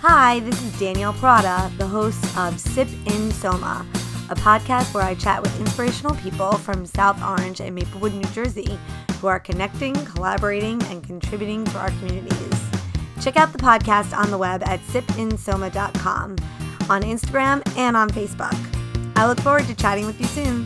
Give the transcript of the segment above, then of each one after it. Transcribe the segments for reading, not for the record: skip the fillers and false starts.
Hi, this is Danielle Prada, the host of Sip in Soma, a podcast where I chat with inspirational people from South Orange and Maplewood, New Jersey, who are connecting, collaborating, and contributing to our communities. Check out the podcast on the web at sipinsoma.com, on Instagram, and on Facebook. I look forward to chatting with you soon.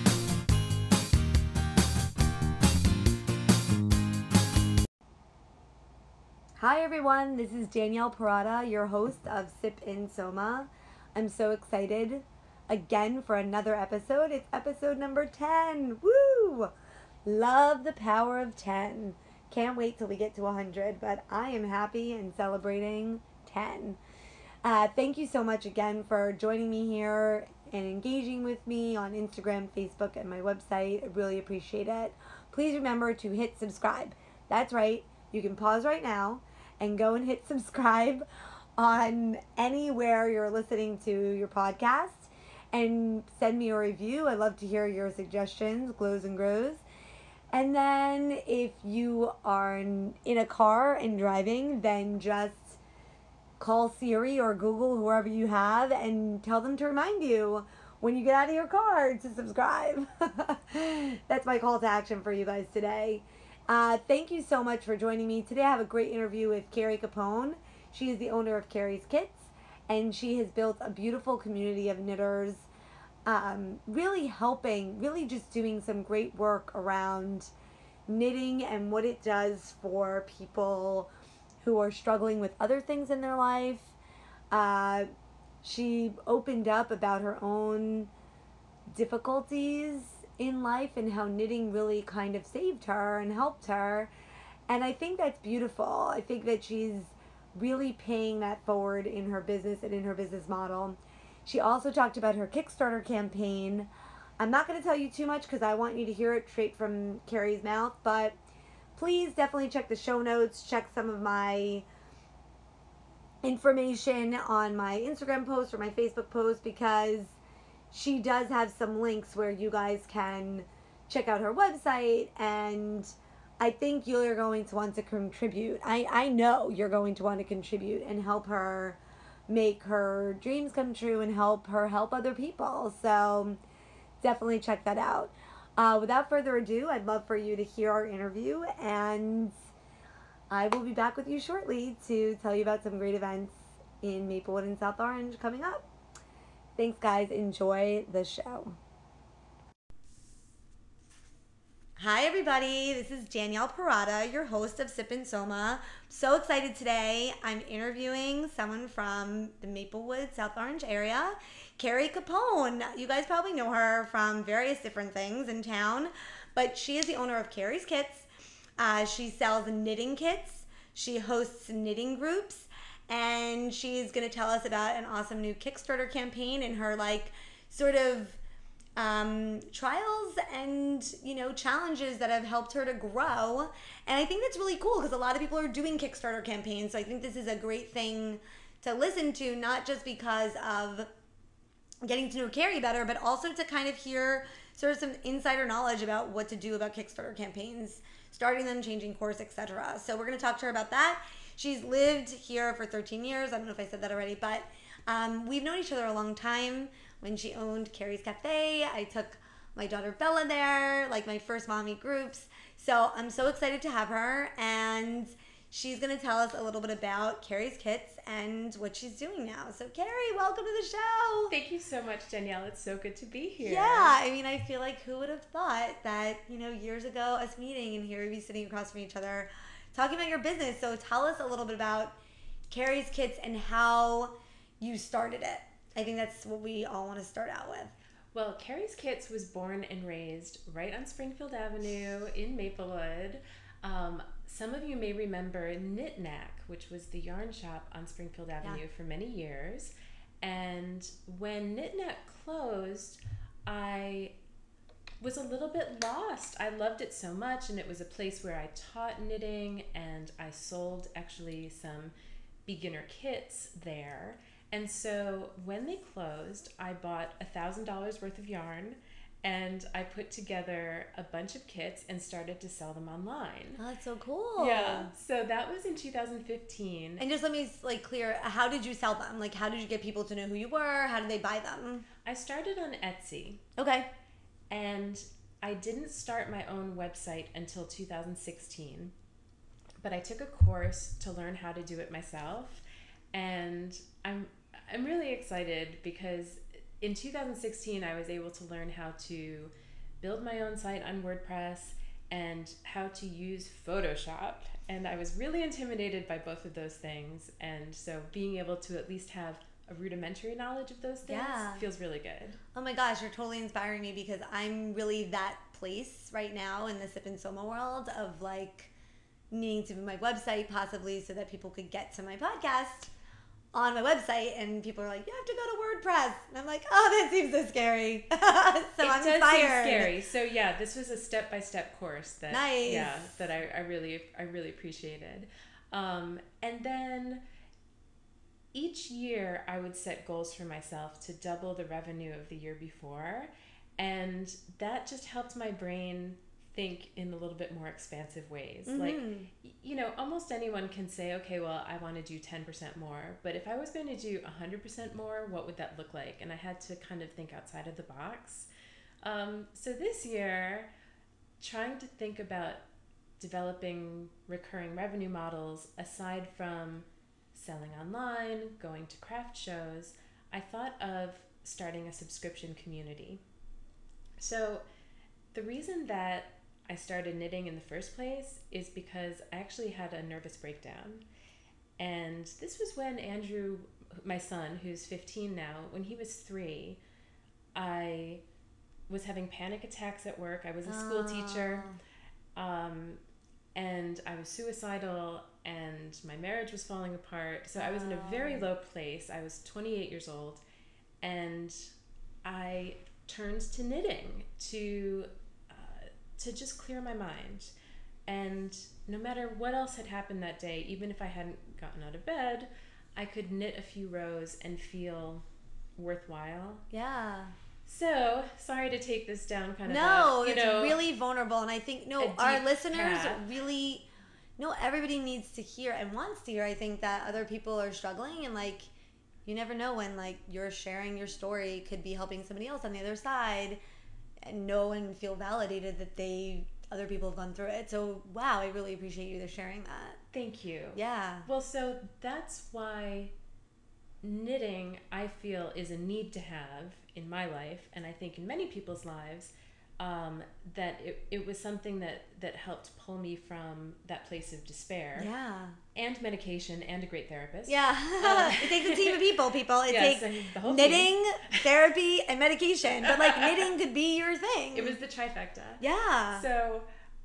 Hi everyone, this is Danielle Parada, your host of Sip in Soma. I'm so excited again for another episode. It's episode number 10. Woo! Love the power of 10. Can't wait till we get to 100, but I am happy and celebrating 10. Thank you so much again for joining me here and engaging with me on Instagram, Facebook, and my website. I really appreciate it. Please remember to hit subscribe. That's right. You can pause right now and go and hit subscribe on anywhere you're listening to your podcast and send me a review. I love to hear your suggestions, glows and grows. And then if you are in a car and driving, then just call Siri or Google, whoever you have, and tell them to remind you when you get out of your car to subscribe. That's my call to action for you guys today. Thank you so much for joining me. Today I have a great interview with Carrie Capone. She is the owner of Carrie's Kits, and she has built a beautiful community of knitters, really helping, really just doing some great work around knitting and what it does for people who are struggling with other things in their life. She opened up about her own difficulties in life and how knitting really kind of saved her and helped her. And I think that's beautiful. I think that she's really paying that forward in her business and in her business model. She also talked about her Kickstarter campaign. I'm not going to tell you too much because I want you to hear it straight from Carrie's mouth, but please definitely check the show notes, check some of my information on my Instagram post or my Facebook post, because she does have some links where you guys can check out her website, and I think you're going to want to contribute. I know you're going to want to contribute and help her make her dreams come true and help her help other people. So definitely check that out. Without further ado, I'd love for you to hear our interview, and I will be back with you shortly to tell you about some great events in Maplewood and South Orange coming up. Thanks, guys. Enjoy the show. Hi, everybody. This is Danielle Parada, your host of Sip and Soma. So excited today. I'm interviewing someone from the Maplewood, South Orange area, Carrie Capone. You guys probably know her from various different things in town, but she is the owner of Carrie's Kits. She sells knitting kits. She hosts knitting groups, and she's going to tell us about an awesome new Kickstarter campaign and her sort of trials and challenges that have helped her to grow. And I think that's really cool because a lot of people are doing Kickstarter campaigns, so I think this is a great thing to listen to, not just because of getting to know Carrie better, but also to kind of hear sort of some insider knowledge about what to do about Kickstarter campaigns, starting them, changing course, etc. So we're going to talk to her about that. She's lived here for 13 years. I don't know if I said that already, but we've known each other a long time. When she owned Carrie's Cafe, I took my daughter Bella there, like my first mommy groups. So I'm so excited to have her, and she's going to tell us a little bit about Carrie's Kits and what she's doing now. So Carrie, welcome to the show. Thank you so much, Danielle. It's so good to be here. Yeah, I mean, I feel like who would have thought that, years ago, us meeting and here we'd be sitting across from each other talking about your business. So tell us a little bit about Carrie's Kits and how you started it. I think that's what we all want to start out with. Well, Carrie's Kits was born and raised right on Springfield Avenue in Maplewood. Some of you may remember Knit Knack, which was the yarn shop on Springfield Avenue for many years. And when Knit Knack closed, I was a little bit lost. I loved it so much, and it was a place where I taught knitting, and I sold actually some beginner kits there. And so when they closed, I bought $1,000 worth of yarn and I put together a bunch of kits and started to sell them online. Oh, that's so cool. Yeah. So that was in 2015. And just let me clear, how did you sell them? Like, how did you get people to know who you were? How did they buy them? I started on Etsy. Okay. And I didn't start my own website until 2016. But I took a course to learn how to do it myself. And I'm really excited because in 2016, I was able to learn how to build my own site on WordPress and how to use Photoshop. And I was really intimidated by both of those things. And so being able to at least have a rudimentary knowledge of those things feels really good. Oh my gosh, you're totally inspiring me because I'm really that place right now in the Sip and Soma world of like needing to build my website possibly so that people could get to my podcast on my website, and people are like, you have to go to WordPress, and I'm like, oh, that seems so scary. So I'm inspired. It does seem scary. So yeah, this was a step-by-step course that nice. Yeah, that I really appreciated. And then each year I would set goals for myself to double the revenue of the year before, and that just helped my brain think in a little bit more expansive ways. Mm-hmm. Like, you know, almost anyone can say, okay, well, I want to do 10% more, but if I was going to do 100% more, what would that look like? And I had to kind of think outside of the box. So this year, trying to think about developing recurring revenue models aside from selling online, going to craft shows, I thought of starting a subscription community. So the reason that I started knitting in the first place is because I actually had a nervous breakdown. And this was when Andrew, my son, who's 15 now, when he was 3, I was having panic attacks at work. I was a school teacher, and I was suicidal, and my marriage was falling apart. So I was in a very low place. I was 28 years old, and I turned to knitting to just clear my mind. And no matter what else had happened that day, even if I hadn't gotten out of bed, I could knit a few rows and feel worthwhile. Yeah. So, sorry to take this down kind of it's really vulnerable, and I think our listeners really everybody needs to hear and wants to hear, I think, that other people are struggling, and like you never know when like you're sharing your story could be helping somebody else on the other side and know and feel validated that other people have gone through it. So wow, I really appreciate you sharing that. Thank you. Yeah. Well, so that's why knitting, I feel, is a need to have in my life, and I think in many people's lives, that it was something that helped pull me from that place of despair. Yeah. And medication and a great therapist. Yeah. It takes a team of people. It takes the whole knitting, therapy, and medication. But like knitting could be your thing. It was the trifecta. Yeah. So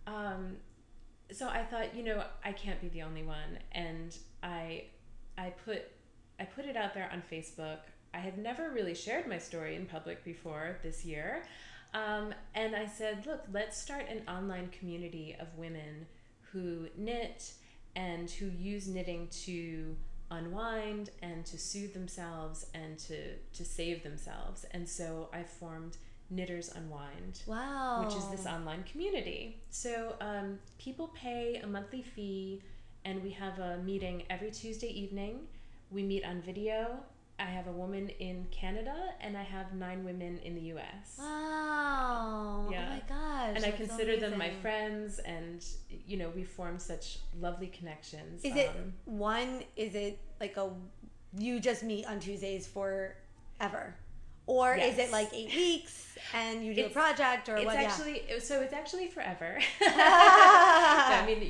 I thought, I can't be the only one, and I put it out there on Facebook. I had never really shared my story in public before this year. And I said, look, let's start an online community of women who knit and who use knitting to unwind and to soothe themselves and to save themselves. And so I formed Knitters Unwind. Wow. Which is this online community. So people pay a monthly fee, and we have a meeting every Tuesday evening. We meet on video. I have a woman in Canada, and I have 9 women in the U.S. Wow. Yeah. Oh my gosh. And I consider them my friends, and we formed such lovely connections. Is it like you just meet on Tuesdays forever? Or yes. Is it like 8 weeks and you do a project, or what? It's actually forever. I mean,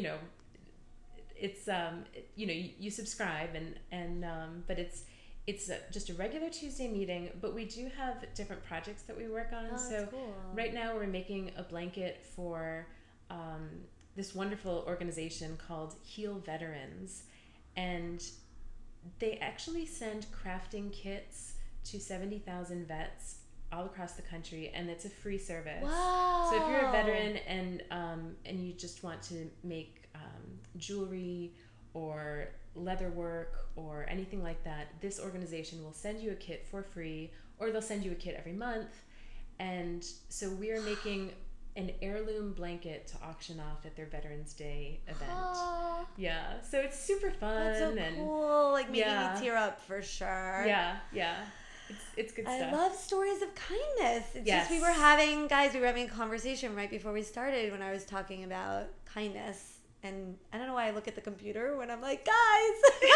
it's you subscribe and but it's just a regular Tuesday meeting, but we do have different projects that we work on. Oh, so cool. Right now we're making a blanket for this wonderful organization called Heal Veterans, and they actually send crafting kits to 70,000 vets all across the country, and it's a free service. Wow. So if you're a veteran and you just want to make jewelry or leather work or anything like that, this organization will send you a kit for free, or they'll send you a kit every month, And so we are making an heirloom blanket to auction off at their Veterans Day event. Oh, Yeah, so it's super fun. that's so and cool. Like making yeah, me tear up for sure. yeah, yeah. It's good I stuff. love stories of kindness. It's Yes. just we were having a conversation right before we started when I was talking about kindness. And I don't know why I look at the computer when I'm like, guys,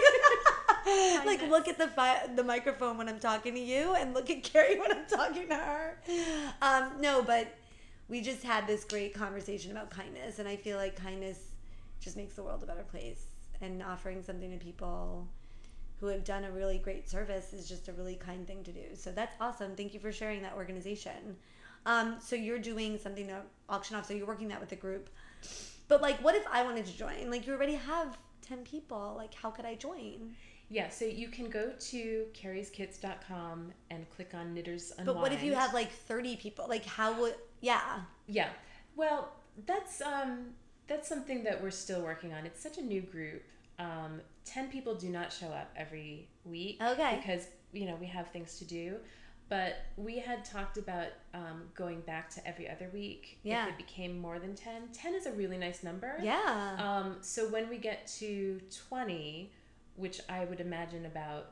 like look at the microphone when I'm talking to you, and look at Carrie when I'm talking to her. No, but we just had this great conversation about kindness, and I feel like kindness just makes the world a better place. And offering something to people who have done a really great service is just a really kind thing to do. So that's awesome. Thank you for sharing that organization. So you're doing something to auction off. So you're working that with the group. But like, what if I wanted to join? Like, you already have 10 people. Like, how could I join? Yeah, so you can go to carrie'skits.com and click on Knitters Unwind. But what if you have like 30 people? Like, how would, yeah. Yeah. Well, that's something that we're still working on. It's such a new group. 10 people do not show up every week. Okay. Because, we have things to do. But we had talked about going back to every other week if it became more than 10. 10 is a really nice number. Yeah. So when we get to 20, which I would imagine about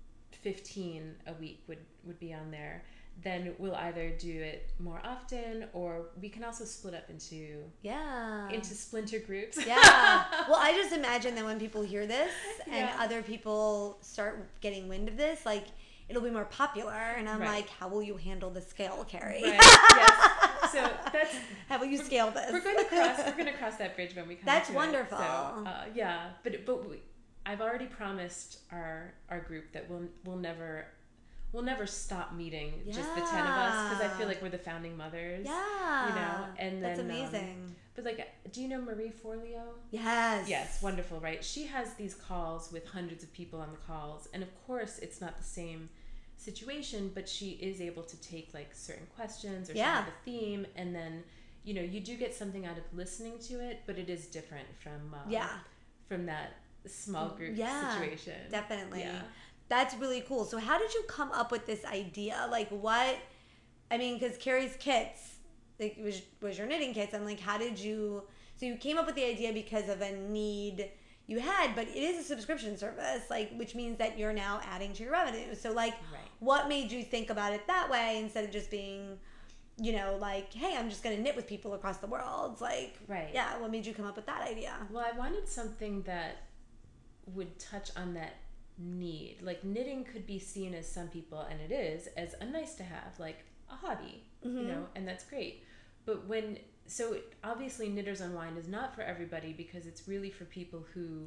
15 a week would be on there, then we'll either do it more often, or we can also split up into splinter groups. Yeah. Well, I just imagine that when people hear this and Yeah. other people start getting wind of this, like, it'll be more popular, and I'm like, how will you handle the scale, Carrie? Right. Yes. So that's how will you scale this? We're going to cross that bridge when we come. That's to wonderful. It. So, yeah, but I've already promised our group that we'll never stop meeting just the 10 of us, because I feel like we're the founding mothers. Yeah. And then that's amazing. But like, do you know Marie Forleo? Yes. Yes, wonderful, right? She has these calls with hundreds of people on the calls, and of course it's not the same situation, but she is able to take like certain questions, or she has a theme, and then you do get something out of listening to it, but it is different from that small group situation. Definitely. Yeah. That's really cool. So how did you come up with this idea? Like, what, I mean, because Carrie's Kits, like, was your knitting kits, and like, how did you, so you came up with the idea because of a need you had, but it is a subscription service, like, which means that you're now adding to your revenue. So like, what made you think about it that way instead of just being, like, hey, I'm just going to knit with people across the world? Like, what made you come up with that idea? Well, I wanted something that would touch on that need. Like, knitting could be seen as some people, and it is, as a nice to have, like a hobby, and that's great. But so obviously Knitters Unwind is not for everybody, because it's really for people who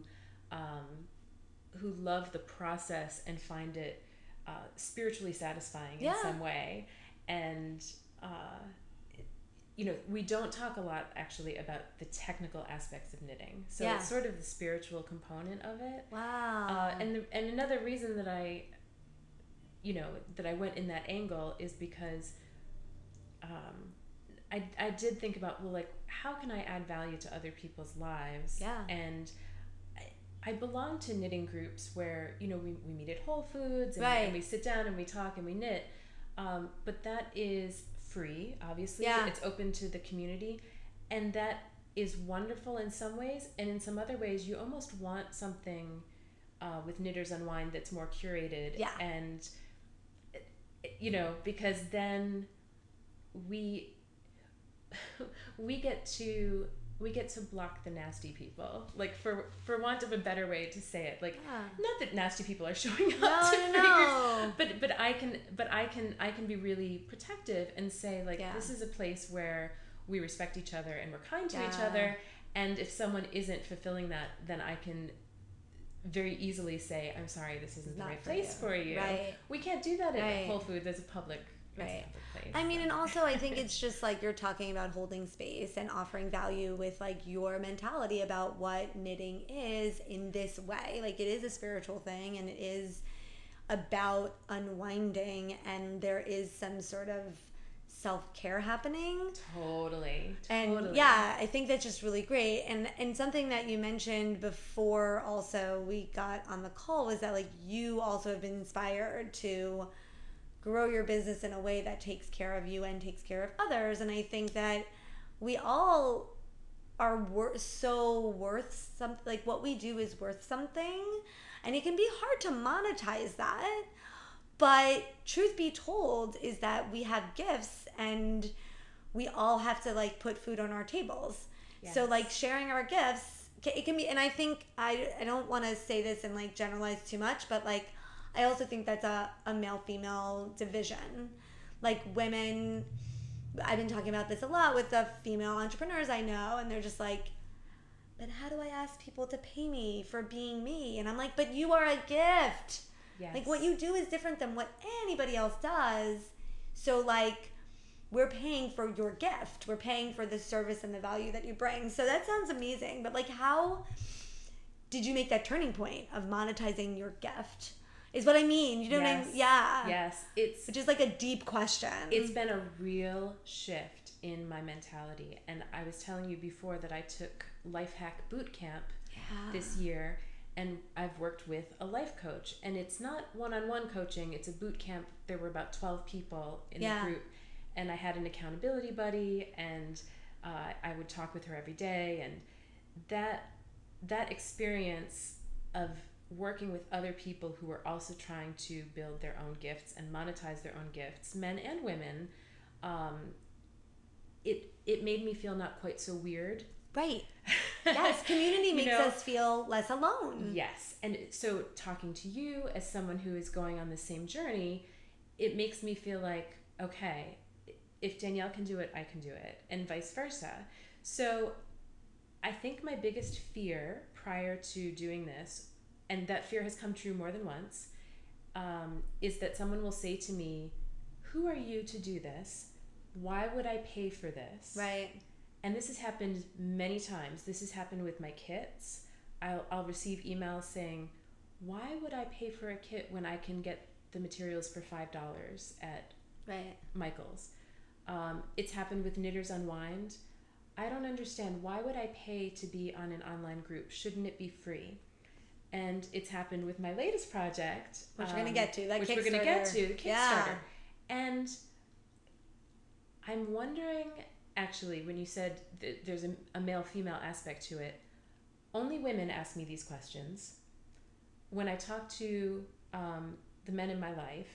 love the process and find it spiritually satisfying in some way. And we don't talk a lot actually about the technical aspects of knitting. So it's sort of the spiritual component of it. Wow. And another reason that I went in that angle is because I did think about, well, like, how can I add value to other people's lives? Yeah. And I belong to knitting groups where, we meet at Whole Foods, and we sit down and we talk and we knit. But that is free, obviously. Yeah. It's open to the community. And that is wonderful in some ways. And in some other ways, you almost want something with Knitters Unwind that's more curated. Yeah. And, because then we get to block the nasty people, like, for want of a better way to say it. Like, not that nasty people are showing up to figures, but I can be really protective and say, like, this is a place where we respect each other and we're kind to each other, and if someone isn't fulfilling that, then I can very easily say, I'm sorry, this isn't the right place for you. Right. We can't do that at Whole Foods as a public place. I mean, and also I think it's just like you're talking about holding space and offering value with like your mentality about what knitting is in this way. Like, it is a spiritual thing, and it is about unwinding, and there is some sort of self-care happening. Totally. And I think that's just really great. And something that you mentioned before also we got on the call was that, like, you also have been inspired to grow your business in a way that takes care of you and takes care of others. And I think that we all are worth something. Like what we do is worth something, and it can be hard to monetize that. But truth be told is that we have gifts, and we all have to like put food on our tables. Yes. So like sharing our gifts, it can be, and I think I don't want to say this and like generalize too much, but like I also think that's a male female division. Like women, I've been talking about this a lot with the female entrepreneurs I know, and they're just like, but how do I ask people to pay me for being me? And I'm like, but you are a gift. Yes. Like what you do is different than what anybody else does. So like we're paying for your gift. We're paying for the service and the value that you bring. So that sounds amazing. But like how did you make that turning point of monetizing your gift? Is what I mean. You know what I mean? Yeah. Yes. Which is like a deep question. It's been a real shift in my mentality. And I was telling you before that I took Life Hack Boot Camp this year. And I've worked with a life coach. And it's not one-on-one coaching. It's a boot camp. There were about 12 people in the group. And I had an accountability buddy. And I would talk with her every day. And that experience of working with other people who are also trying to build their own gifts and monetize their own gifts, men and women, it made me feel not quite so weird. Right. Yes, community makes us feel less alone. Yes. And so talking to you as someone who is going on the same journey, it makes me feel like, okay, if Danielle can do it, I can do it, and vice versa. So I think my biggest fear prior to doing this, and that fear has come true more than once, is that someone will say to me, who are you to do this? Why would I pay for this? Right. And this has happened many times. This has happened with my kits. I'll receive emails saying, why would I pay for a kit when I can get the materials for $5 at Michael's? It's happened with Knitters Unwind. I don't understand. Why would I pay to be on an online group? Shouldn't it be free? And it's happened with my latest project. Which we're going to get to. Which we're going to get to, the Kickstarter. Yeah. And I'm wondering, actually, when you said that there's a male-female aspect to it, only women ask me these questions. When I talk to the men in my life,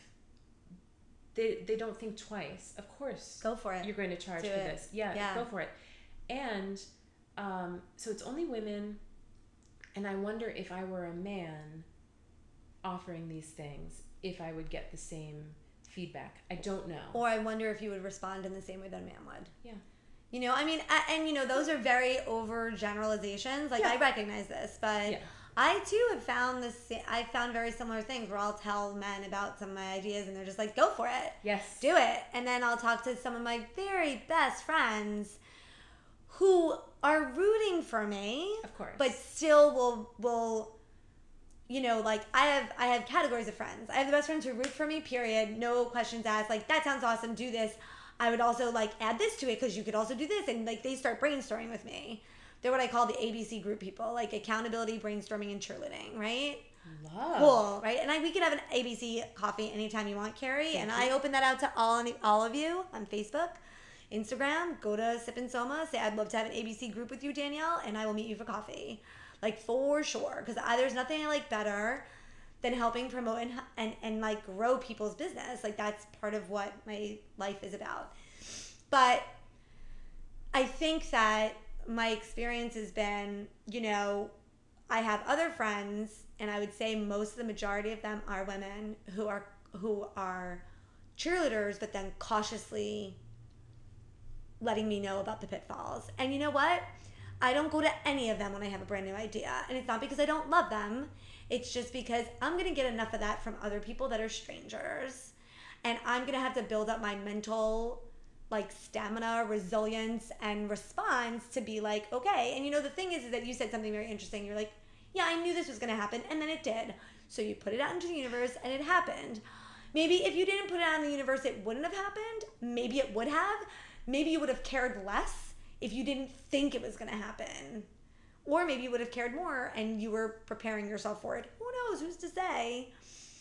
they don't think twice. Of course. Go for it. You're going to charge for this. Yeah, go for it. And so it's only women. And I wonder if I were a man offering these things, if I would get the same feedback. I don't know. Or I wonder if you would respond in the same way that a man would. Yeah. You know, I mean, and you know, those are very over generalizations. Like, I recognize this, but I too have found I found very similar things where I'll tell men about some of my ideas and they're just like, go for it. Yes. Do it. And then I'll talk to some of my very best friends who are rooting for me, of course, but still will you know, like I have categories of friends. I have the best friends who root for me, period, no questions asked, like that sounds awesome, do this. I would also like add this to it because you could also do this, and like they start brainstorming with me. They're what I call the ABC group people, like accountability, brainstorming, and cheerleading, right? Love. Cool, right? And we could have an ABC coffee anytime you want, Carrie. Thank you. I open that out to all of you on Facebook, Instagram. Go to Sip and Soma. Say, I'd love to have an ABC group with you, Danielle, and I will meet you for coffee. Like, for sure. Because there's nothing I like better than helping promote and like grow people's business. Like, that's part of what my life is about. But I think that my experience has been, you know, I have other friends, and I would say most of the majority of them are women who are cheerleaders, but then cautiously letting me know about the pitfalls. And you know what? I don't go to any of them when I have a brand new idea. And it's not because I don't love them. It's just because I'm going to get enough of that from other people that are strangers. And I'm going to have to build up my mental like stamina, resilience, and response to be like, okay. And you know, the thing is that you said something very interesting. You're like, yeah, I knew this was going to happen. And then it did. So you put it out into the universe and it happened. Maybe if you didn't put it out in the universe, it wouldn't have happened. Maybe it would have. Maybe you would have cared less if you didn't think it was going to happen. Or maybe you would have cared more and you were preparing yourself for it. Who knows? Who's to say?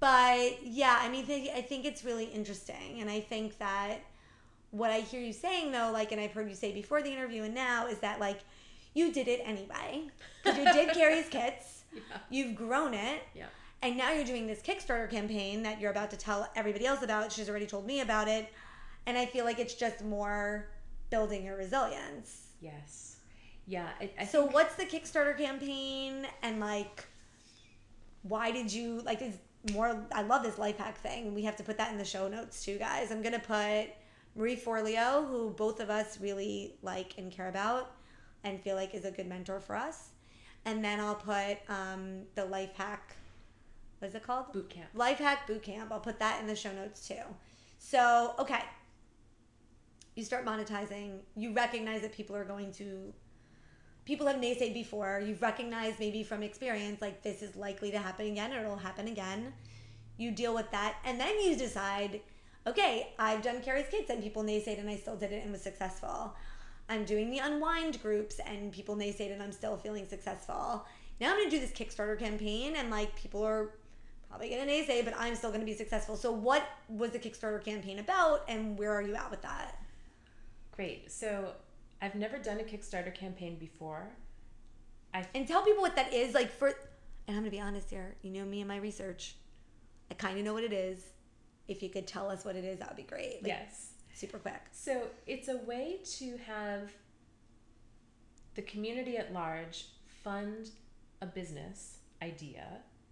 But yeah, I mean, I think it's really interesting. And I think that what I hear you saying, though, like, and I've heard you say before the interview and now, is that, like, you did it anyway. Because you did Carrie's Kits. Yeah. You've grown it. Yeah. And now you're doing this Kickstarter campaign that you're about to tell everybody else about. She's already told me about it. And I feel like it's just more building your resilience. Yes. Yeah. So what's the Kickstarter campaign? And, like, why did you, like, it's more, I love this life hack thing. We have to put that in the show notes too, guys. I'm going to put Marie Forleo, who both of us really like and care about and feel like is a good mentor for us. And then I'll put the life hack, what is it called? Boot camp. Life hack boot camp. I'll put that in the show notes too. So, okay. You start monetizing. You recognize that people have naysayed before. You've recognized maybe from experience, like, this is likely to happen again, or it'll happen again. You deal with that. And then you decide, okay, I've done Carrie's Kits and people naysayed and I still did it and was successful. I'm doing the Unwind groups and people naysayed and I'm still feeling successful. Now I'm going to do this Kickstarter campaign and, like, people are probably going to naysay, but I'm still going to be successful. So what was the Kickstarter campaign about and where are you at with that? Great. So I've never done a Kickstarter campaign before. And tell people what that is. Like, and I'm going to be honest here. You know me and my research. I kind of know what it is. If you could tell us what it is, that would be great. Like, yes. Super quick. So it's a way to have the community at large fund a business idea.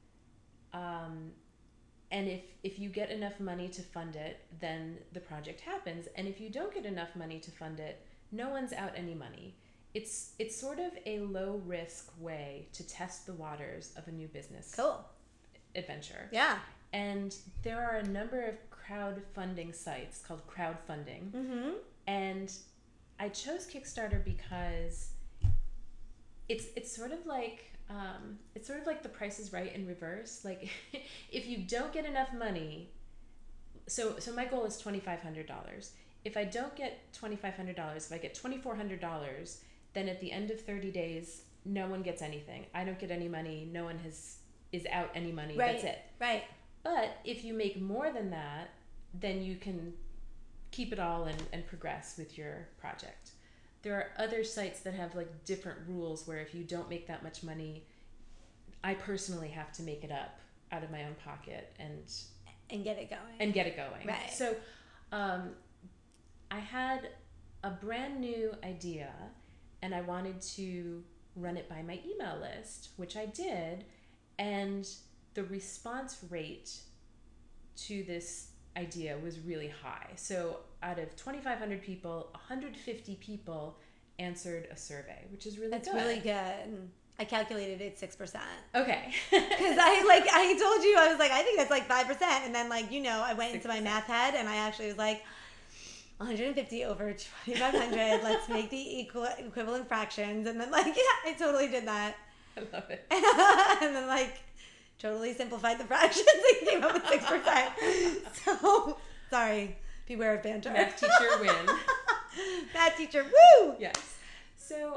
And if you get enough money to fund it, then the project happens. And if you don't get enough money to fund it, no one's out any money. It's sort of a low risk way to test the waters of a new business adventure. Yeah. And there are a number of crowdfunding sites called crowdfunding. Mm-hmm. And I chose Kickstarter because it's sort of like The Price is Right in reverse. Like, if you don't get enough money, so my goal is $2,500. If I don't get $2,500, if I get $2,400, then at the end of 30 days, no one gets anything. I don't get any money. No one is out any money. Right. That's it. Right. But if you make more than that, then you can keep it all and progress with your project. There are other sites that have, like, different rules where if you don't make that much money, I personally have to make it up out of my own pocket and get it going. Right. So I had a brand new idea and I wanted to run it by my email list, which I did, and the response rate to this idea was really high. So out of 2,500 people, 150 people answered a survey, which is really good. That's really good. I calculated it 6%. Okay. Because I told you, I was like, I think that's like 5%. And then, like, I went 6%. Into my math head and I actually was like, 150 over 2,500. Let's make the equivalent fractions. And then, like, yeah, I totally did that. I love it. And then, like, totally simplified the fractions and came up with 6%. So, sorry. Beware of banter. Math teacher win. Math teacher, woo! Yes. So,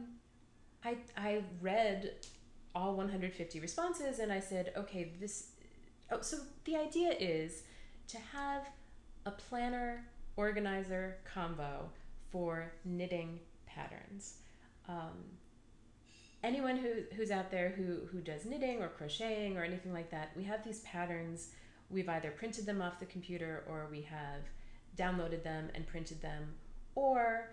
I read all 150 responses and I said, okay, so the idea is to have a planner organizer combo for knitting patterns. Anyone who's out there who does knitting or crocheting or anything like that, we have these patterns. We've either printed them off the computer or we have downloaded them and printed them, or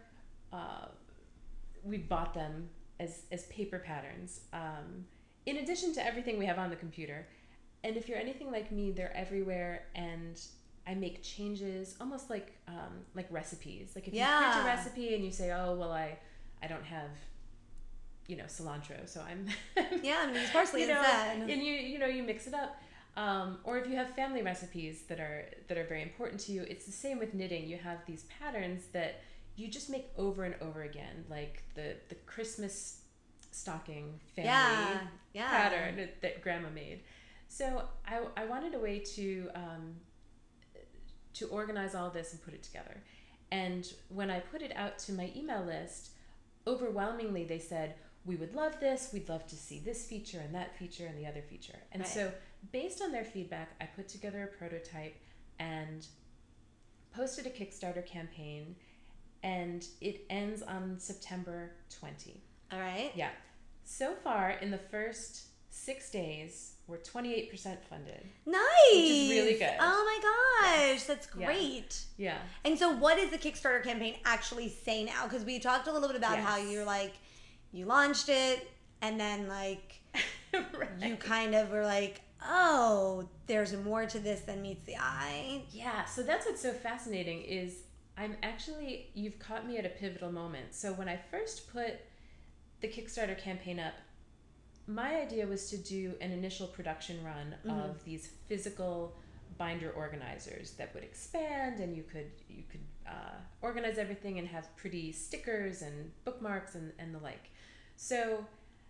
we've bought them as paper patterns, in addition to everything we have on the computer. And if you're anything like me, they're everywhere, and I make changes almost like recipes. Like if you print a recipe and you say, oh, well, I don't have cilantro, so I'm I'm gonna use parsley instead. And you mix it up. Or if you have family recipes that are very important to you, it's the same with knitting. You have these patterns that you just make over and over again, like the Christmas stocking family pattern that Grandma made. So I wanted a way to organize all this and put it together. And when I put it out to my email list, overwhelmingly they said, we would love this, we'd love to see this feature and that feature and the other feature. And Right. so based on their feedback, I put together a prototype and posted a Kickstarter campaign, and it ends on September 20. All right. Yeah. So far, in the first 6 days, we're 28% funded. Nice. Which is really good. Oh my gosh, that's Yeah. great. Yeah. And so what does the Kickstarter campaign actually say now? Because we talked a little bit about how Yes. you're like, you launched it and then like Right. you kind of were like, oh, there's more to this than meets the eye. Yeah, so that's what's so fascinating is you've caught me at a pivotal moment. So when I first put the Kickstarter campaign up, my idea was to do an initial production run of these physical binder organizers that would expand, and you could organize everything and have pretty stickers and bookmarks and the like. So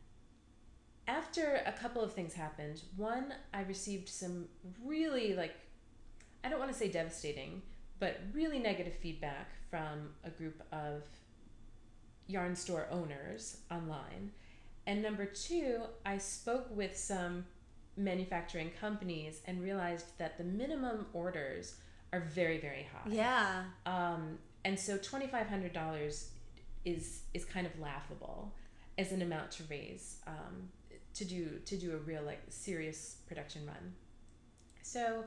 after a couple of things happened, one, I received some really, like, I don't want to say devastating, but really negative feedback from a group of yarn store owners online. And number two, I spoke with some manufacturing companies and realized that the minimum orders are very, very high. Yeah. And so $2,500 is kind of laughable as an amount to raise to do a real, like, serious production run. So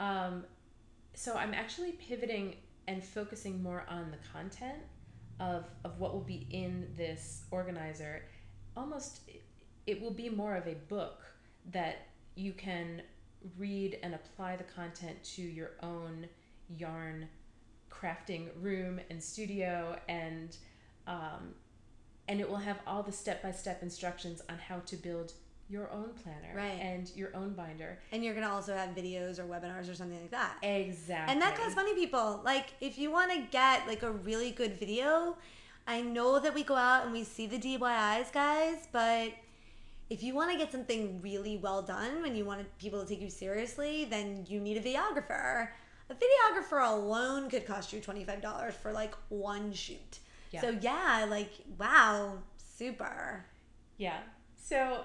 I'm actually pivoting and focusing more on the content of what will be in this organizer. Almost, it will be more of a book that you can read and apply the content to your own yarn crafting room and studio, and it will have all the step-by-step instructions on how to build your own planner, Right. and your own binder. And you're going to also have videos or webinars or something like that. Exactly. And that costs money, people. Like, if you want to get, like, a really good video, I know that we go out and we see the DIYs, guys, but if you want to get something really well done and you want people to take you seriously, then you need a videographer. A videographer alone could cost you $25 for, like, one shoot. Yeah. So, yeah, like, wow, super. Yeah. So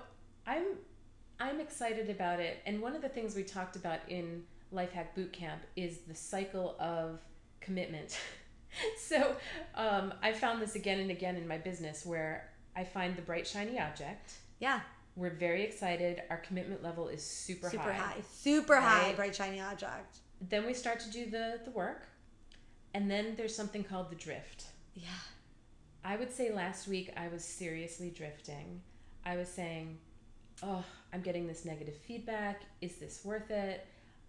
I'm excited about it. And one of the things we talked about in Lifehack Bootcamp is the cycle of commitment. So I found this again and again in my business, where I find the bright, shiny object. Yeah. We're very excited. Our commitment level is super high. Super high, Right? bright, shiny object. Then we start to do the work. And then there's something called the drift. Yeah. I would say last week I was seriously drifting. I was saying, oh, I'm getting this negative feedback. Is this worth it?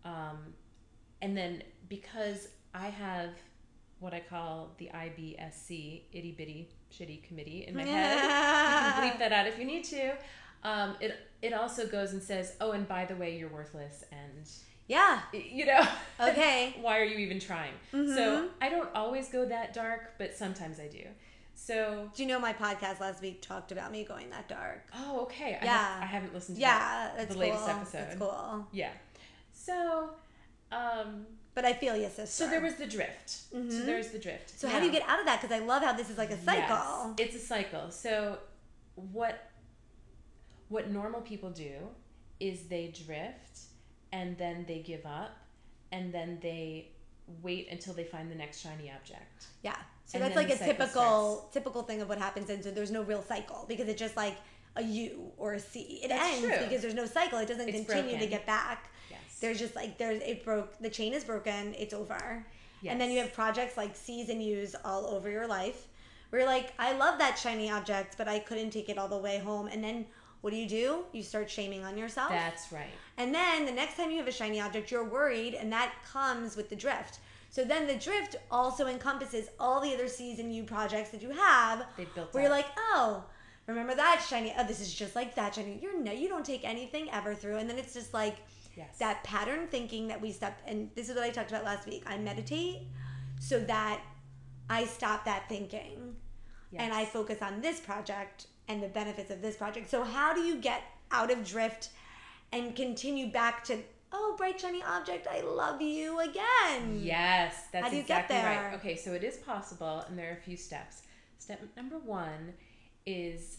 And then because I have what I call the IBSC, Itty Bitty Shitty Committee, in my head, you can bleep that out if you need to. It also goes and says, oh, and by the way, you're worthless, and Yeah. you know, Okay. why are you even trying? So I don't always go that dark, but sometimes I do. So, Do you know my podcast last week talked about me going that dark? oh, okay. Yeah. I haven't listened to Yeah, that's the cool. latest episode. That's cool. Yeah. So, But I feel you, sister. so there was the drift. So there's the drift. So how do you get out of that? Because I love how this is like a cycle. Yes, it's a cycle. So what normal people do is they drift, and then they give up, and then they wait until they find the next shiny object. Yeah. So And that's then like a the cycle typical thing of what happens, and so there's no real cycle because it's just like a U or a C. It That's ends true. because there's no cycle. It doesn't It's continue to broken. get back. Yes. There's just like the chain is broken. It's over. And then Yes. you have projects like C's and U's all over your life, where you're like, I love that shiny object, but I couldn't take it all the way home. And then what do? You start shaming on yourself. That's right. And then the next time you have a shiny object, you're worried, and that comes with the drift. So then the drift also encompasses all the other C's and U projects that you have, They built where you're up. like, oh, remember that shiny? Oh, this is just like that shiny. You don't take anything ever through, and then it's just like Yes. that pattern thinking that we step. And this is what I talked about last week. I meditate so that I stop that thinking, Yes. and I focus on this project and the benefits of this project. So how do you get out of drift and continue back to, oh, bright shiny object, I love you again? Yes, that's How do you get exactly there? right. Okay, so it is possible, and there are a few steps. Step number one is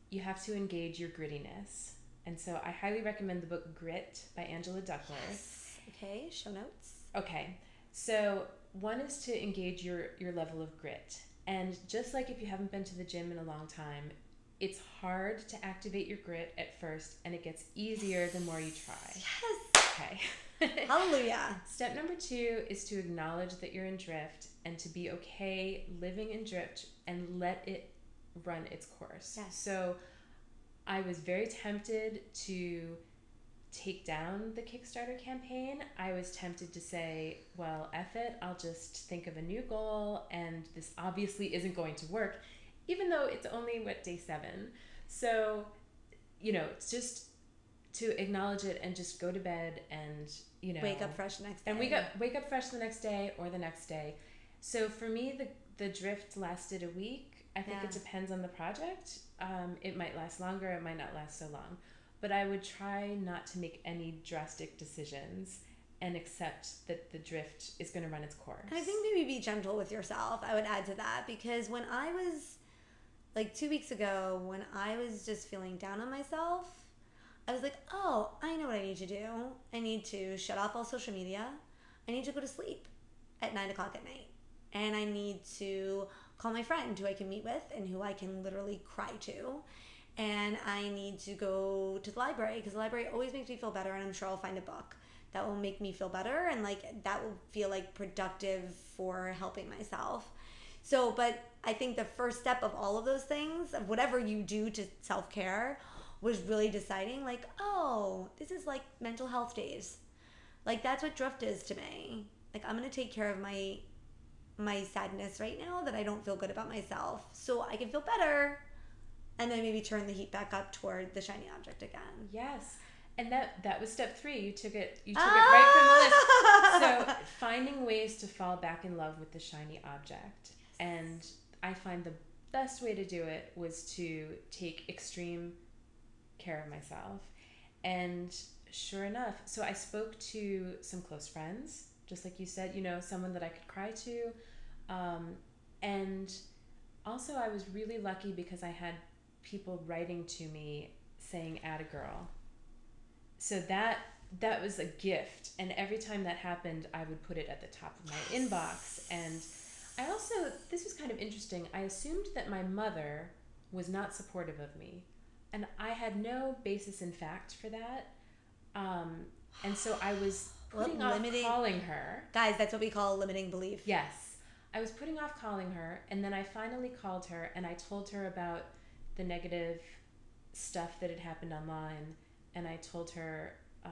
you have to engage your grittiness. And so I highly recommend the book Grit by Angela Duckler. Yes. Okay, show notes. Okay, so one is to engage your level of grit. And just like if you haven't been to the gym in a long time, it's hard to activate your grit at first, and it gets easier the more you try. Yes. Okay. Hallelujah. Step number 2 is to acknowledge that you're in drift and to be okay living in drift and let it run its course. Yes. So I was very tempted to take down the Kickstarter campaign. I was tempted to say, well, F it, I'll just think of a new goal, and this obviously isn't going to work, even though it's only, day 7. So, it's just to acknowledge it and just go to bed and, wake up fresh the next day. And wake up fresh the next day or the next day. So for me, the drift lasted a week. I think it depends on the project. It might last longer, it might not last so long. But I would try not to make any drastic decisions and accept that the drift is going to run its course. And I think maybe be gentle with yourself. I would add to that, because when I was, 2 weeks ago, when I was just feeling down on myself, I was like, oh, I know what I need to do. I need to shut off all social media. I need to go to sleep at 9 o'clock at night. And I need to call my friend who I can meet with and who I can literally cry to. And I need to go to the library, because the library always makes me feel better, and I'm sure I'll find a book that will make me feel better, and that will feel productive for helping myself. So, but I think the first step of all of those things, of whatever you do to self-care, was really deciding oh, this is mental health days. That's what drift is to me. I'm going to take care of my sadness right now that I don't feel good about myself, so I can feel better. And then maybe turn the heat back up toward the shiny object again. Yes. And that was step 3. You took it right from the list. So finding ways to fall back in love with the shiny object. And I find the best way to do it was to take extreme care of myself. And sure enough, so I spoke to some close friends, just like you said, someone that I could cry to. And also I was really lucky because I had people writing to me saying "atta girl," so that was a gift, and every time that happened I would put it at the top of my inbox. And I also, this was kind of interesting, I assumed that my mother was not supportive of me, and I had no basis in fact for that, and so I was putting off calling her. Guys, that's what we call limiting belief. Yes, I was putting off calling her, and then I finally called her and I told her about the negative stuff that had happened online, and I told her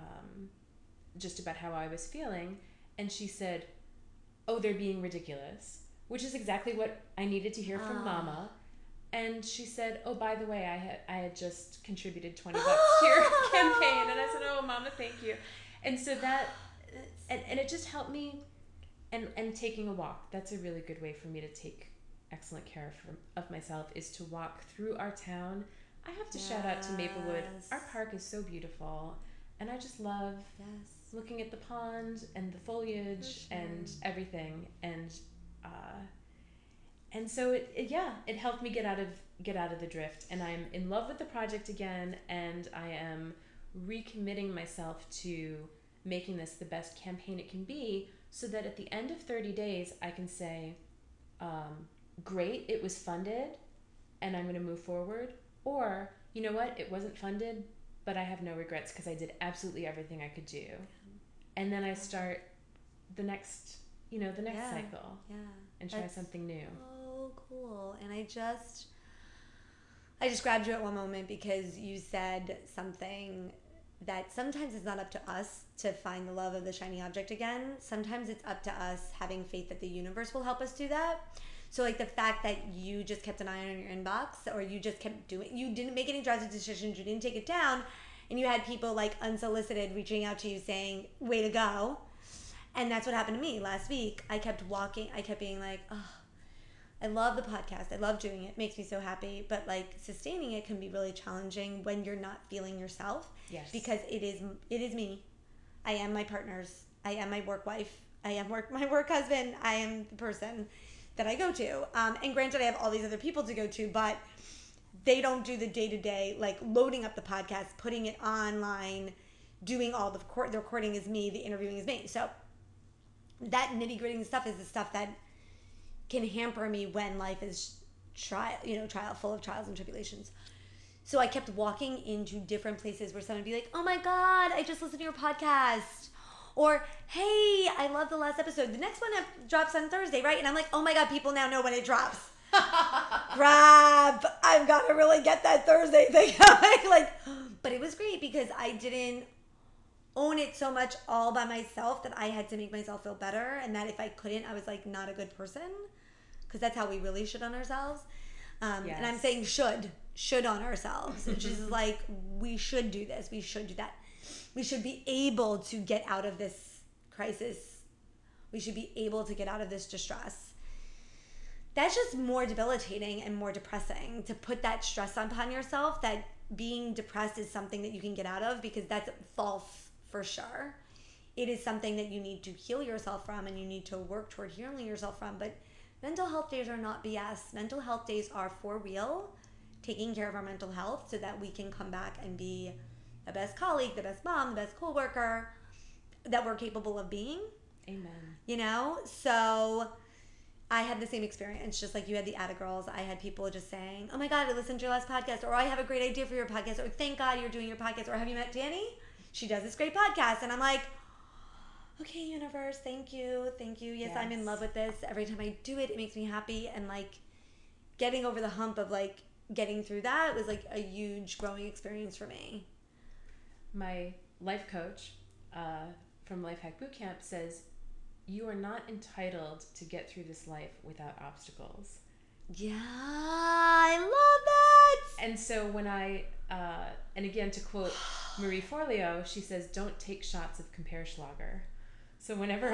just about how I was feeling, and she said, oh, they're being ridiculous, which is exactly what I needed to hear from Mama. And she said, oh, by the way, I had just contributed $20 to your campaign. And I said, oh, Mama, thank you. And so that, and it just helped me, and taking a walk, that's a really good way for me to take excellent care of myself, is to walk through our town. I have to shout out to Maplewood. Our park is so beautiful, and I just love looking at the pond and the foliage and everything. And so it helped me get out of the drift, and I'm in love with the project again, and I am recommitting myself to making this the best campaign it can be, so that at the end of 30 days I can say, great, it was funded and I'm going to move forward, or you know what, it wasn't funded but I have no regrets because I did absolutely everything I could do. And then I start the next cycle and try something new. Oh, cool. And I just grabbed you at one moment because you said something that sometimes it's not up to us to find the love of the shiny object again. Sometimes it's up to us having faith that the universe will help us do that. So the fact that you just kept an eye on your inbox, or you just kept doing, you didn't make any drastic decisions, you didn't take it down, and you had people unsolicited reaching out to you saying, way to go. And that's what happened to me last week. I kept walking, I kept being oh, I love the podcast, I love doing it, it makes me so happy, but sustaining it can be really challenging when you're not feeling yourself. Yes. Because it is me. I am my partners, I am my work wife, I am my work husband, I am the person that I go to. And granted, I have all these other people to go to, but they don't do the day-to-day, like loading up the podcast, putting it online, doing all the recording is me, the interviewing is me. So that nitty-gritty stuff is the stuff that can hamper me when life is trial full of trials and tribulations. So I kept walking into different places where someone would be like, oh my God, I just listened to your podcast. Or, hey, I love the last episode. The next one drops on Thursday, right? And I'm like, oh my God, people now know when it drops. Crap, I've got to really get that Thursday thing like, but it was great because I didn't own it so much all by myself that I had to make myself feel better, and that if I couldn't, I was like not a good person, because that's how we really should on ourselves. Yes. And I'm saying should on ourselves, which is like, we should do this, we should do that, we should be able to get out of this crisis, we should be able to get out of this distress. That's just more debilitating and more depressing, to put that stress upon yourself, that being depressed is something that you can get out of, because that's false for sure. It is something that you need to heal yourself from, and you need to work toward healing yourself from. But mental health days are not BS. Mental health days are for real, taking care of our mental health so that we can come back and be the best colleague, the best mom, the best coworker that we're capable of being. Amen. So I had the same experience, just like you had the Atta Girls. I had people just saying, oh my God, I listened to your last podcast, or I have a great idea for your podcast, or thank God you're doing your podcast, or have you met Danny? She does this great podcast. And I'm like, okay, universe, thank you. Yes, I'm in love with this. Every time I do it, it makes me happy. And like getting over the hump of like getting through that was like a huge growing experience for me. My life coach from Life Hack Bootcamp says, you are not entitled to get through this life without obstacles. Yeah, I love that. And so when and again, to quote Marie Forleo, she says, don't take shots of Comparschlager. So whenever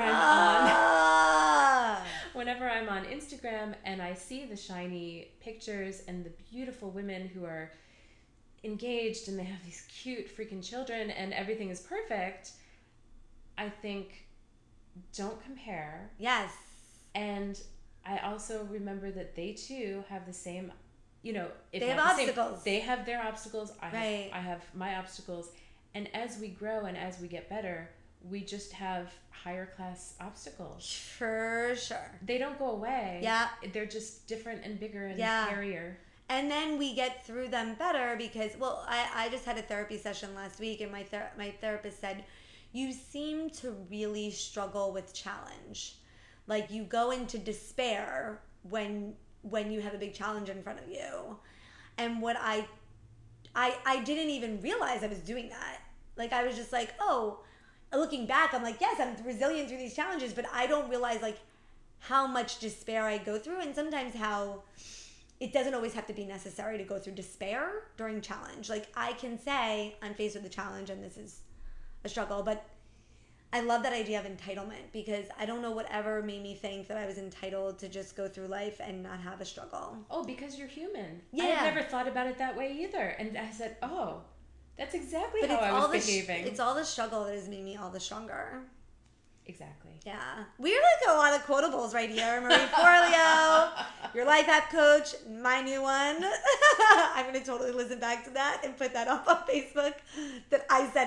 I'm on Instagram and I see the shiny pictures and the beautiful women who are engaged and they have these cute freaking children and everything is perfect, I think, don't compare. Yes. And I also remember that they too have the same, if they have obstacles. They have their obstacles. Right. I have my obstacles. And as we grow and as we get better, we just have higher class obstacles. For sure. They don't go away. Yeah. They're just different and bigger and hairier. And then we get through them better because, I just had a therapy session last week, and my therapist said, you seem to really struggle with challenge. Like you go into despair when you have a big challenge in front of you. And what I didn't even realize I was doing that. Like I was just like, looking back, I'm like, yes, I'm resilient through these challenges, but I don't realize like how much despair I go through, and sometimes how it doesn't always have to be necessary to go through despair during challenge. Like I can say I'm faced with a challenge and this is a struggle, but I love that idea of entitlement, because I don't know whatever made me think that I was entitled to just go through life and not have a struggle. Oh, because you're human. Yeah. I had never thought about it that way either. And I said, that's exactly how I was behaving. It's all the struggle that has made me all the stronger. Exactly. Yeah. We're like a lot of quotables right here. Marie Forleo, your life app coach, my new one. I'm going to totally listen back to that and put that up on Facebook that I said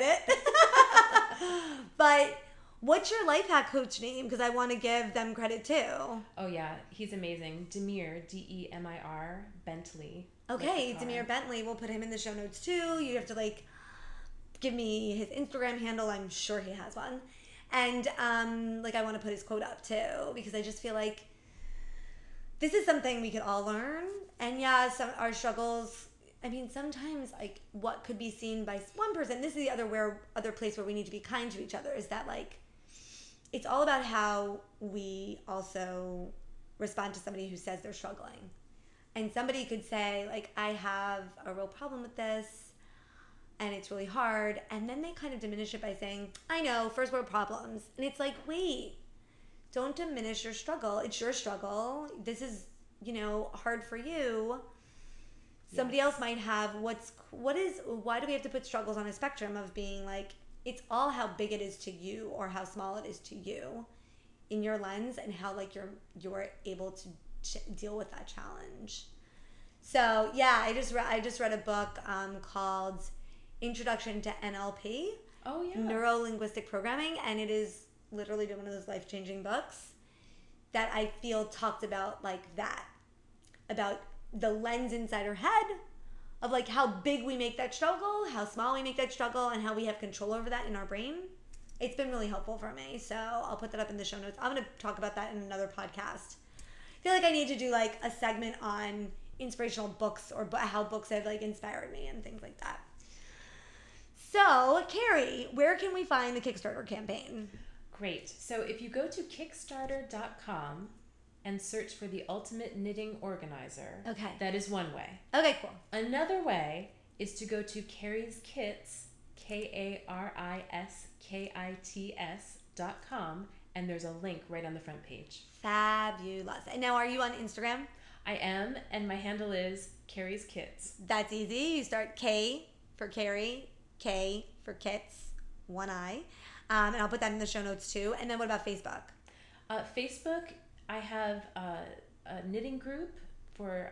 it. But what's your life hack coach name? Because I want to give them credit too. Oh, yeah. He's amazing. Demir, Demir Bentley. Okay, Demir Bentley. We'll put him in the show notes too. You have to give me his Instagram handle. I'm sure he has one. And I want to put his quote up too, because I just feel like this is something we could all learn. And yeah, our struggles, I mean, sometimes what could be seen by one person, this is the other place where we need to be kind to each other, is that it's all about how we also respond to somebody who says they're struggling. And somebody could say I have a real problem with this, and it's really hard, and then they kind of diminish it by saying, I know, first world problems. And it's like, wait, don't diminish your struggle. It's your struggle. This is, hard for you. Yes. Somebody else might have why do we have to put struggles on a spectrum of being it's all how big it is to you or how small it is to you in your lens, and how you're able to deal with that challenge. So yeah, I just read a book called Introduction to NLP. Oh yeah. Neuro linguistic programming, and it is literally been one of those life changing books that I feel talked about like that, about the lens inside our head of like how big we make that struggle, how small we make that struggle, and how we have control over that in our brain. It's been really helpful for me, so I'll put that up in the show notes. I'm going to talk about that in another podcast. I feel like I need to do like a segment on inspirational books or how books have like inspired me and things like that. So, Carrie, where can we find the Kickstarter campaign? Great. So if you go to Kickstarter.com and search for the Ultimate Knitting Organizer, Okay. that is one way. Okay, cool. Another way is to go to Carrie's Kits, KARISKITS.com, and there's a link right on the front page. Fabulous. And now, are you on Instagram? I am, and my handle is Carrie's Kits. That's easy. You start K for Carrie, K for Kits, one I. And I'll put that in the show notes too. And then what about Facebook? Facebook, I have a knitting group for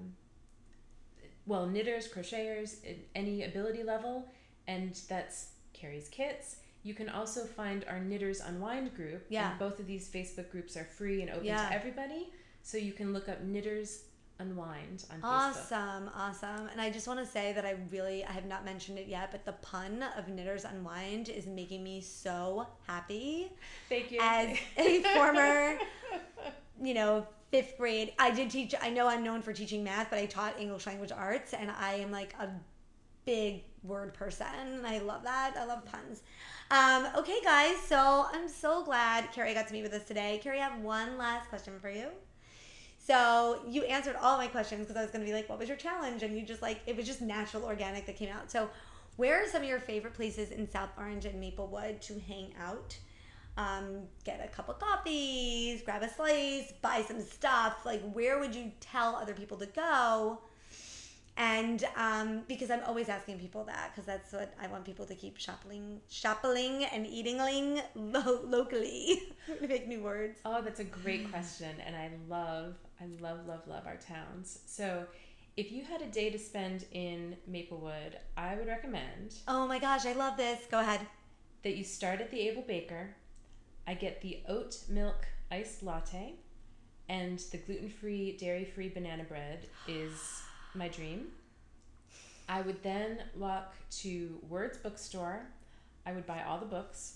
knitters, crocheters, any ability level, and that's Carrie's Kits. You can also find our Knitters Unwind group. Yeah. And both of these Facebook groups are free and open Yeah. to everybody. So you can look up Knitters Unwind on Facebook. Awesome. And I just want to say that I have not mentioned it yet, but the pun of Knitters Unwind is making me so happy. Thank you. As a former, fifth grade, I know I'm known for teaching math, but I taught English language arts, and I am like a big word person. I love that. I love puns. Okay, guys, so I'm so glad Carrie got to meet with us today. Carrie, I have one last question for you. So you answered all my questions because I was going to be like, what was your challenge? And you just it was just natural, organic that came out. So where are some of your favorite places in South Orange and Maplewood to hang out? Get a couple coffees, grab a slice, buy some stuff. Like, where would you tell other people to go? And because I'm always asking people that, because that's what I want people to keep shopping and eatingling locally. Make new words. Oh, that's a great question, and I love our towns. So if you had a day to spend in Maplewood, I would recommend... Oh my gosh, I love this. Go ahead. ...that you start at the Able Baker. I get the oat milk iced latte, and the gluten-free, dairy-free banana bread is my dream. I would then walk to Words Bookstore. I would buy all the books.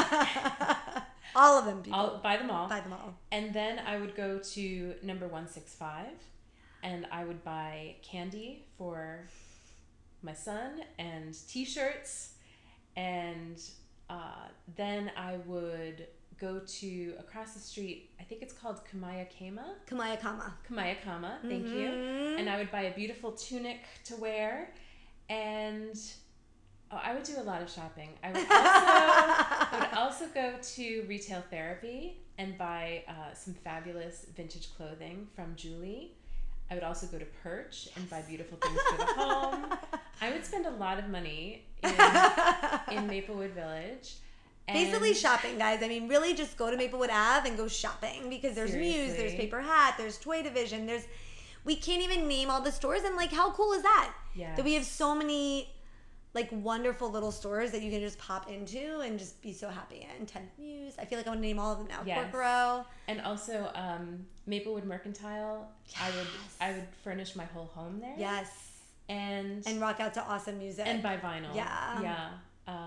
All of them, people. I'll buy them all. Buy them all. And then I would go to number 165, and I would buy candy for my son and T-shirts, and then I would go to across the street. I think it's called Kamayakama. Kamayakama. Thank you. And I would buy a beautiful tunic to wear, and I would do a lot of shopping. I would also go to Retail Therapy and buy some fabulous vintage clothing from Julie. I would also go to Perch and buy beautiful things for the home. I would spend a lot of money in Maplewood Village. Basically shopping, guys. I mean, really just go to Maplewood Ave and go shopping, because there's Muse, there's Paper Hat, there's Toy Division, we can't even name all the stores, and how cool is that? Yeah. That we have so many wonderful little stores that you can just pop into and just be so happy in. 10th Muse. I feel like I want to name all of them now. Yes. Corporo. And also Maplewood Mercantile. Yes. I would furnish my whole home there. Yes. And rock out to awesome music. And buy vinyl. Yeah. Yeah.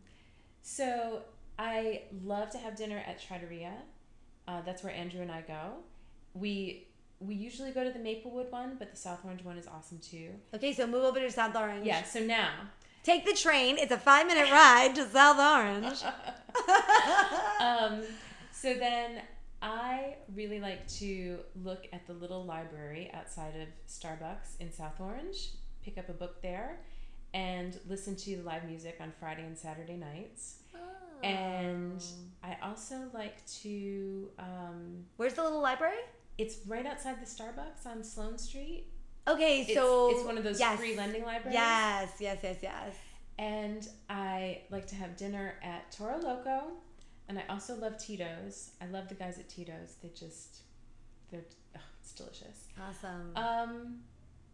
So I love to have dinner at Trattoria. That's where Andrew and I go. We usually go to the Maplewood one, but the South Orange one is awesome too. Okay, so move over to South Orange. Yeah, so now... Take the train. It's a 5-minute ride to South Orange. So then I really like to look at the little library outside of Starbucks in South Orange, pick up a book there, and listen to live music on Friday and Saturday nights. Oh. And I also like to... Where's the little library? It's right outside the Starbucks on Sloane Street. Okay, so... It's one of those free lending libraries. Yes. And I like to have dinner at Toro Loco, and I also love Tito's. I love the guys at Tito's. It's delicious. Awesome.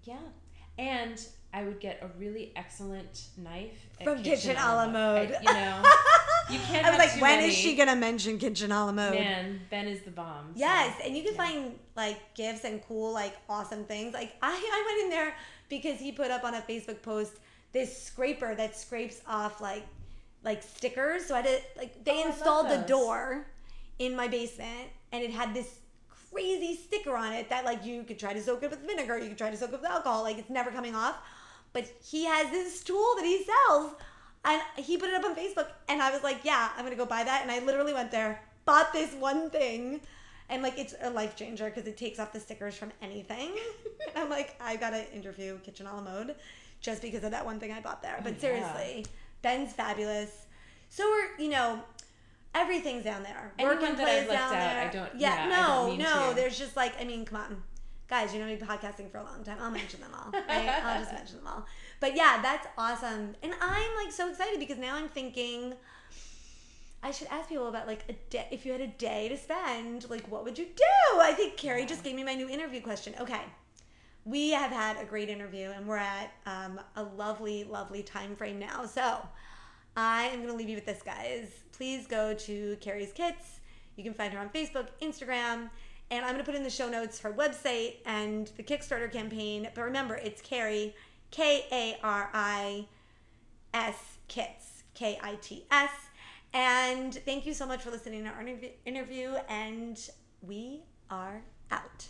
Yeah. And I would get a really excellent knife at From Kitchen a la Mode. You know, you can't I was have like, too when many. is she going to mention Kitchen a la Mode? Man, Ben is the bomb. Yes, and you can find like gifts and cool, like awesome things. Like I went in there because he put up on a Facebook post this scraper that scrapes off like stickers. So I did like they installed the door in my basement, and it had this crazy sticker on it that like you could try to soak it with vinegar, you could try to soak it with alcohol, like it's never coming off. But he has this tool that he sells, and he put it up on Facebook, and I was like, yeah, I'm gonna go buy that. And I literally went there, bought this one thing, and like it's a life changer because it takes off the stickers from anything. And I'm like, I gotta interview Kitchen a la Mode just because of that one thing I bought there. But seriously, Ben's fabulous. So we're, everything's down there. Anyone that I've left out, I don't. Yeah, I don't mean to. There's just like, I mean, come on, guys, you know me podcasting for a long time. I'll mention them all. Right? I'll just mention them all. But yeah, that's awesome, and I'm like so excited because now I'm thinking I should ask people about like a day. If you had a day to spend, like what would you do? I think Carrie just gave me my new interview question. Okay. We have had a great interview, and we're at a lovely, lovely time frame now. So I am going to leave you with this, guys. Please go to Carrie's Kits. You can find her on Facebook, Instagram, and I'm going to put in the show notes her website and the Kickstarter campaign. But remember, it's Carrie, Karis Kits, Kits. And thank you so much for listening to our interview, and we are out.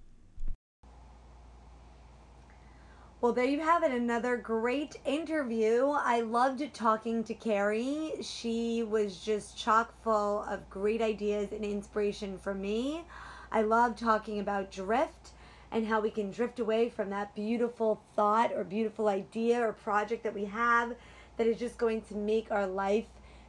Well, there you have it, another great interview. I loved talking to Carrie. She was just chock full of great ideas and inspiration for me. I love talking about drift and how we can drift away from that beautiful thought or beautiful idea or project that we have that is just going to make our life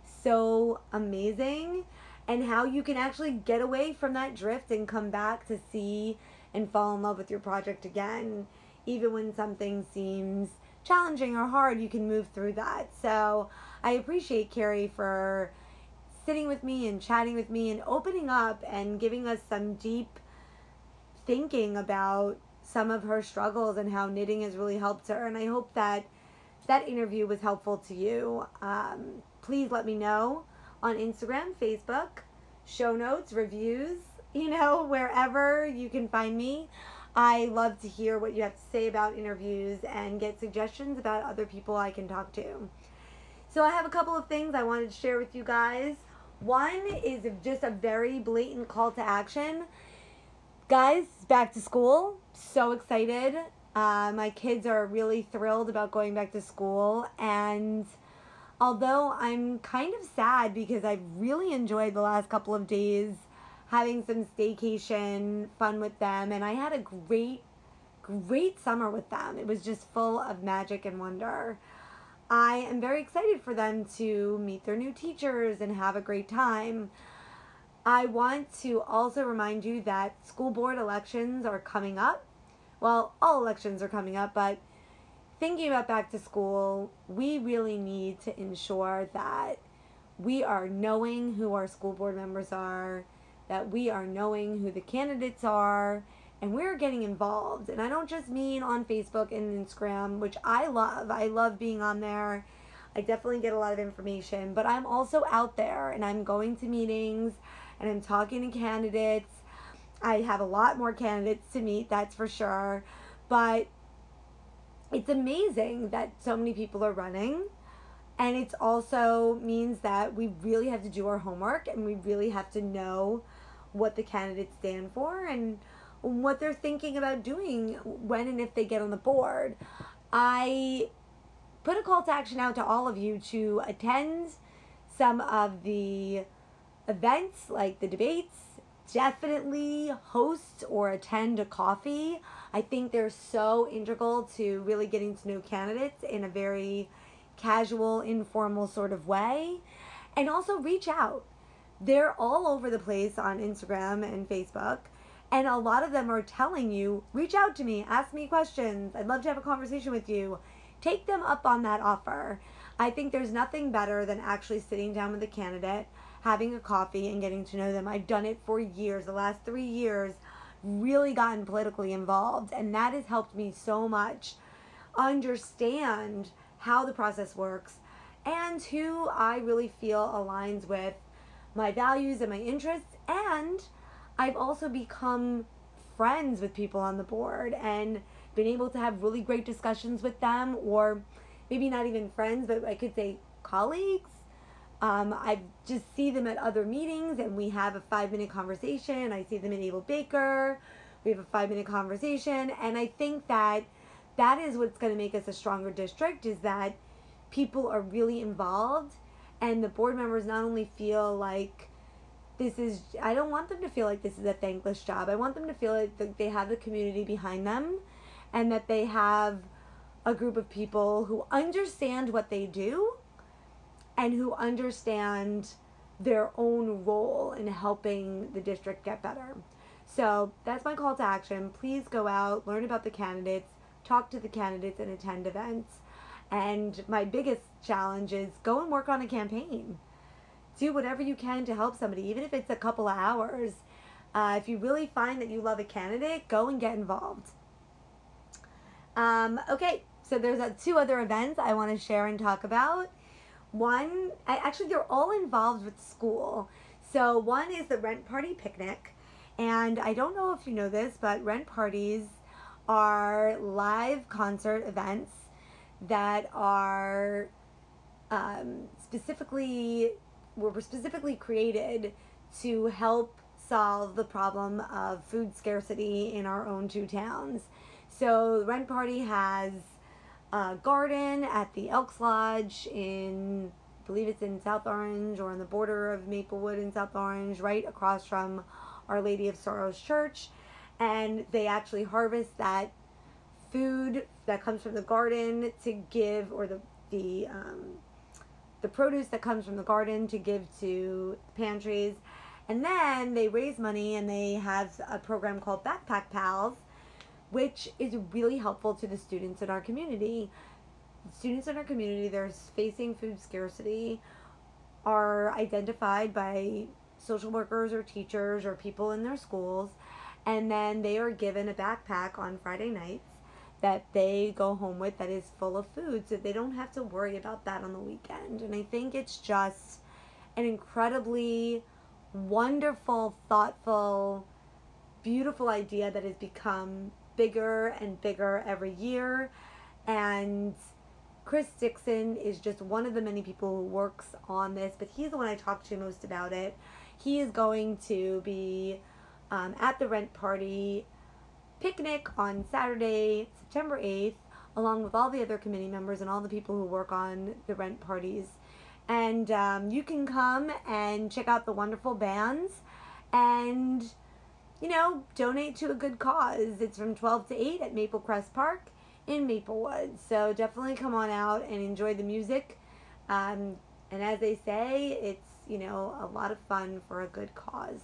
so amazing, and how you can actually get away from that drift and come back to see and fall in love with your project again. Even when something seems challenging or hard, you can move through that. So I appreciate Carrie for sitting with me and chatting with me and opening up and giving us some deep thinking about some of her struggles and how knitting has really helped her. And I hope that that interview was helpful to you. Please let me know on Instagram, Facebook, show notes, reviews, wherever you can find me. I love to hear what you have to say about interviews and get suggestions about other people I can talk to. So I have a couple of things I wanted to share with you guys. One is just a very blatant call to action. Guys, back to school. So excited. My kids are really thrilled about going back to school. And although I'm kind of sad because I've really enjoyed the last couple of days having some staycation fun with them, and I had a great summer with them. It was just full of magic and wonder. I am very excited for them to meet their new teachers and have a great time. I want to also remind you that school board elections are coming up. Well, all elections are coming up, but thinking about back to school, we really need to ensure that we are knowing who our school board members are, that we are knowing who the candidates are, and we're getting involved. And I don't just mean on Facebook and Instagram, which I love. I love being on there. I definitely get a lot of information, but I'm also out there, and I'm going to meetings, and I'm talking to candidates. I have a lot more candidates to meet, that's for sure. But it's amazing that so many people are running. And it also means that we really have to do our homework, and we really have to know what the candidates stand for and what they're thinking about doing when and if they get on the board. I put a call to action out to all of you to attend some of the events like the debates. Definitely host or attend a coffee. I think they're so integral to really getting to know candidates in a very casual, informal sort of way. And also reach out. They're all over the place on Instagram and Facebook, and a lot of them are telling you, reach out to me, ask me questions, I'd love to have a conversation with you. Take them up on that offer. I think there's nothing better than actually sitting down with a candidate, having a coffee, and getting to know them. I've done it for years. The last 3 years, really gotten politically involved, and that has helped me so much understand how the process works and who I really feel aligns with my values and my interests. And I've also become friends with people on the board and been able to have really great discussions with them, or maybe not even friends, but I could say colleagues. I just see them at other meetings and we have a 5-minute conversation. I see them at Able Baker. We have a 5-minute conversation. And I think that that is what's going to make us a stronger district, is that people are really involved and the board members not only feel like this is, I don't want them to feel like this is a thankless job. I want them to feel like they have the community behind them and that they have a group of people who understand what they do and who understand their own role in helping the district get better. So that's my call to action. Please go out, learn about the candidates, talk to the candidates, and attend events. And my biggest challenge is go and work on a campaign. Do whatever you can to help somebody, even if it's a couple of hours. If you really find that you love a candidate, go and get involved. Okay, so there's 2 other events I want to share and talk about. One, actually they're all involved with school. So one is the Rent Party Picnic. And I don't know if you know this, but rent parties are live concert events that are specifically created to help solve the problem of food scarcity in our own 2 towns. So the Rent Party has a garden at the Elks Lodge in, I believe it's in South Orange, or on the border of Maplewood and South Orange, right across from Our Lady of Sorrows Church. And they actually harvest that food that comes from the garden to give, or the produce that comes from the garden to give to pantries. And then they raise money and they have a program called Backpack Pals, which is really helpful to the students in our community. Students in our community that are facing food scarcity are identified by social workers or teachers or people in their schools, and then they are given a backpack on Friday nights that they go home with that is full of food, so they don't have to worry about that on the weekend. And I think it's just an incredibly wonderful, thoughtful, beautiful idea that has become bigger and bigger every year. And Chris Dixon is just one of the many people who works on this, but he's the one I talk to most about it. He is going to be at the Rent Party Picnic on Saturday, September 8th, along with all the other committee members and all the people who work on the rent parties. And you can come and check out the wonderful bands and, donate to a good cause. It's from 12 to 8 at Maple Crest Park in Maplewood. So definitely come on out and enjoy the music. And as they say, it's, a lot of fun for a good cause.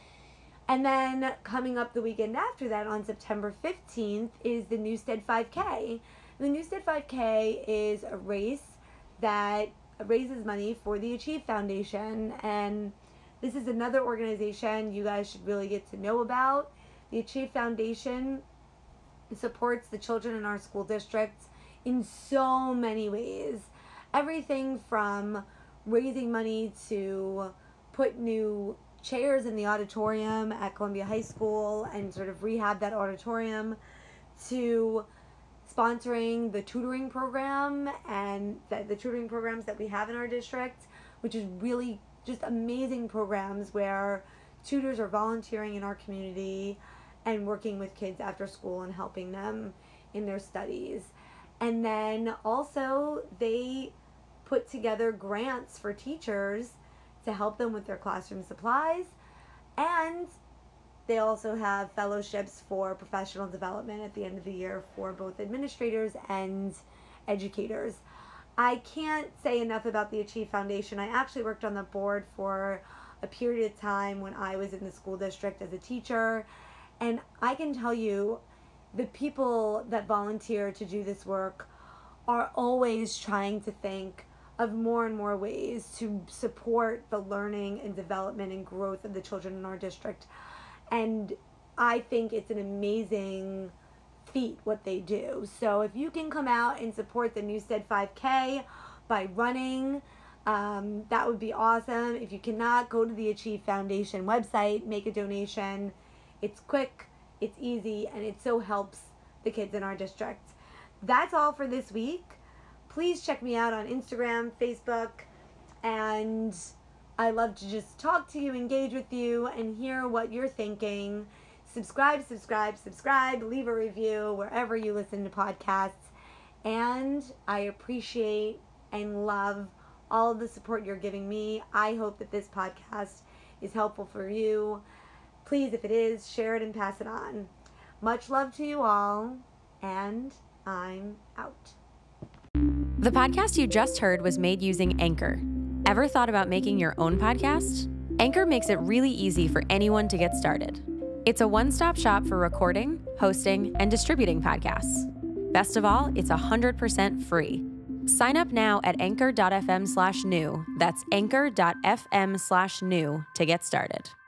And then coming up the weekend after that, on September 15th, is the Newstead 5K. The Newstead 5K is a race that raises money for the Achieve Foundation. And this is another organization you guys should really get to know about. The Achieve Foundation supports the children in our school districts in so many ways. Everything from raising money to put new chairs in the auditorium at Columbia High School and sort of rehab that auditorium, to sponsoring the tutoring program and the tutoring programs that we have in our district, which is really just amazing programs where tutors are volunteering in our community and working with kids after school and helping them in their studies. And then also they put together grants for teachers to help them with their classroom supplies, and they also have fellowships for professional development at the end of the year for both administrators and educators. I can't say enough about the Achieve Foundation. I actually worked on the board for a period of time when I was in the school district as a teacher, and I can tell you the people that volunteer to do this work are always trying to think of more and more ways to support the learning and development and growth of the children in our district. And I think it's an amazing feat what they do. So if you can come out and support the Newstead 5K by running, that would be awesome. If you cannot, go to the Achieve Foundation website, make a donation. It's quick, it's easy, and it so helps the kids in our district. That's all for this week. Please check me out on Instagram, Facebook, and I love to just talk to you, engage with you, and hear what you're thinking. Subscribe, leave a review wherever you listen to podcasts. And I appreciate and love all of the support you're giving me. I hope that this podcast is helpful for you. Please, if it is, share it and pass it on. Much love to you all, and I'm out. The podcast you just heard was made using Anchor. Ever thought about making your own podcast? Anchor makes it really easy for anyone to get started. It's a one-stop shop for recording, hosting, and distributing podcasts. Best of all, it's 100% free. Sign up now at anchor.fm/new. That's anchor.fm/new to get started.